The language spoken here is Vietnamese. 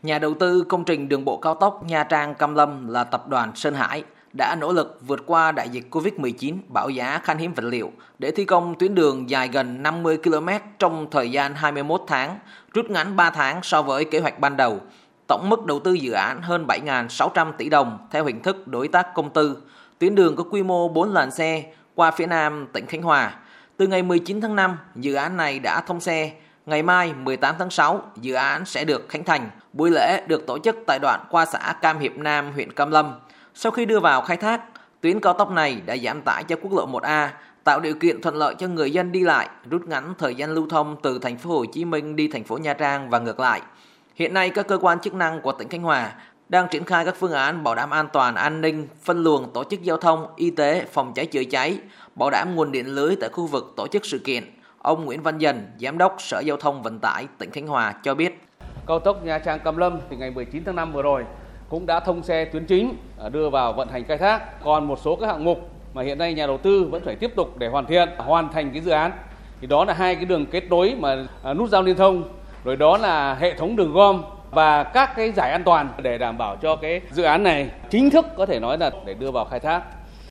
Nhà đầu tư công trình đường bộ cao tốc Nha Trang - Cam Lâm là tập đoàn Sơn Hải đã nỗ lực vượt qua đại dịch Covid-19, bão giá khan hiếm vật liệu để thi công tuyến đường dài gần 50 km trong thời gian 21 tháng, rút ngắn 3 tháng so với kế hoạch ban đầu. Tổng mức đầu tư dự án hơn 7.600 tỷ đồng theo hình thức đối tác công tư. Tuyến đường có quy mô 4 làn xe qua phía nam tỉnh Khánh Hòa. Từ ngày 19 tháng 5, dự án này đã thông xe. Ngày mai 18 tháng 6, dự án sẽ được khánh thành. Buổi lễ được tổ chức tại đoạn qua xã Cam Hiệp Nam, huyện Cam Lâm. Sau khi đưa vào khai thác, tuyến cao tốc này đã giảm tải cho quốc lộ 1A, tạo điều kiện thuận lợi cho người dân đi lại, rút ngắn thời gian lưu thông từ thành phố Hồ Chí Minh đi thành phố Nha Trang và ngược lại. Hiện nay các cơ quan chức năng của tỉnh Khánh Hòa đang triển khai các phương án bảo đảm an toàn an ninh, phân luồng tổ chức giao thông, y tế, phòng cháy chữa cháy, bảo đảm nguồn điện lưới tại khu vực tổ chức sự kiện. Ông Nguyễn Văn Dần, Giám đốc Sở Giao thông Vận tải tỉnh Khánh Hòa cho biết. Cao tốc Nha Trang - Cam Lâm thì ngày 19 tháng 5 vừa rồi cũng đã thông xe tuyến chính, đưa vào vận hành khai thác. Còn một số các hạng mục mà hiện nay nhà đầu tư vẫn phải tiếp tục để hoàn thành cái dự án. Thì đó là 2 cái đường kết nối mà nút giao liên thông, rồi đó là hệ thống đường gom và các cái giải an toàn để đảm bảo cho cái dự án này chính thức có thể nói là để đưa vào khai thác.